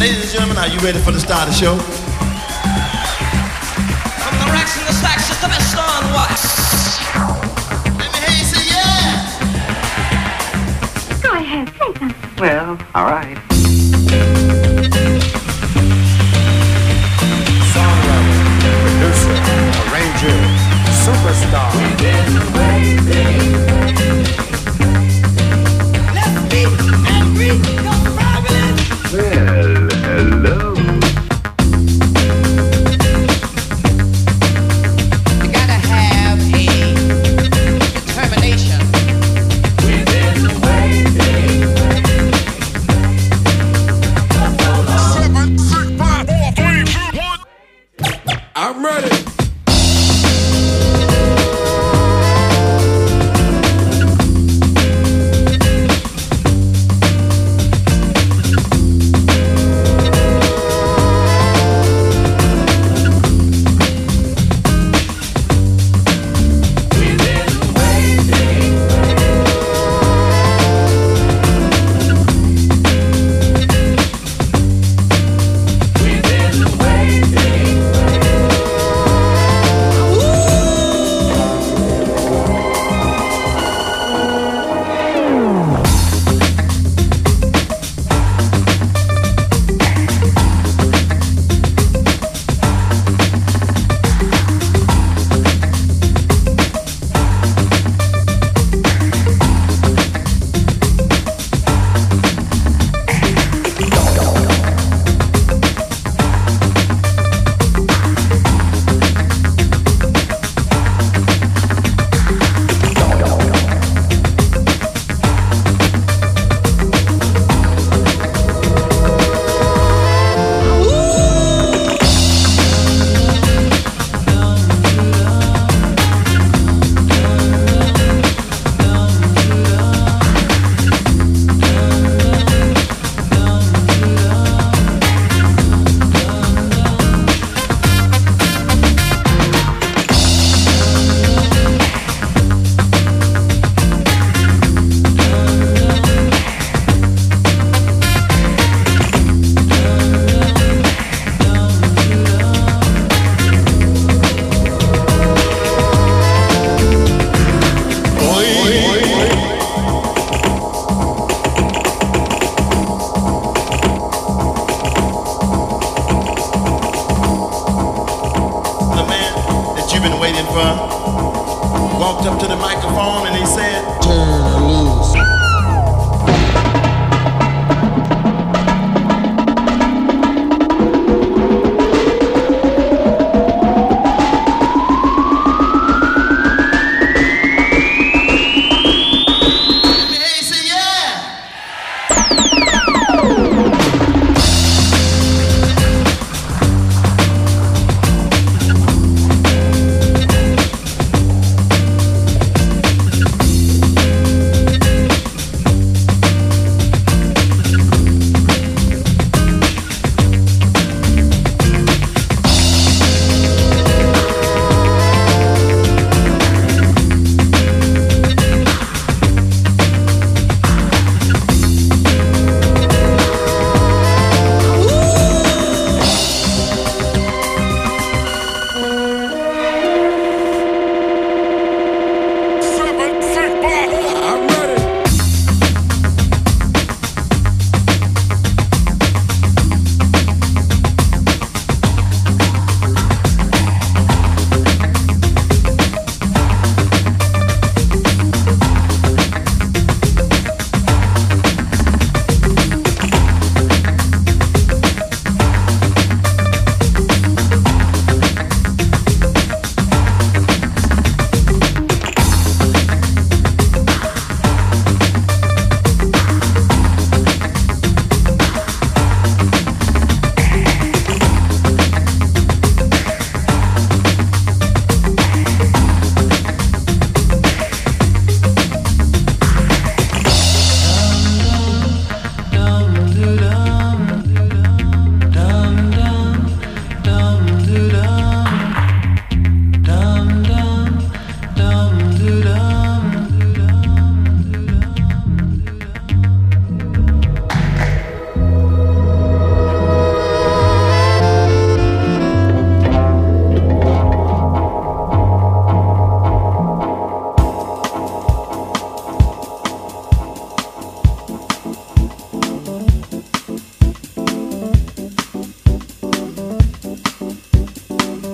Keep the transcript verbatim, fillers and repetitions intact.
Ladies and gentlemen, are you ready for the start of the show? From the racks and the stacks, it's the best on wax. Let me hear you say yeah! Go ahead, say something. Well, all right. Songwriter, producer, arranger, superstar. Let's be angry, no problem. Well, hello. You gotta have a determination. Within the waiting. Seven, six, five, four, three, two, one. I'm ready. The man that you've been waiting for walked up to the microphone and he said, Turn loose.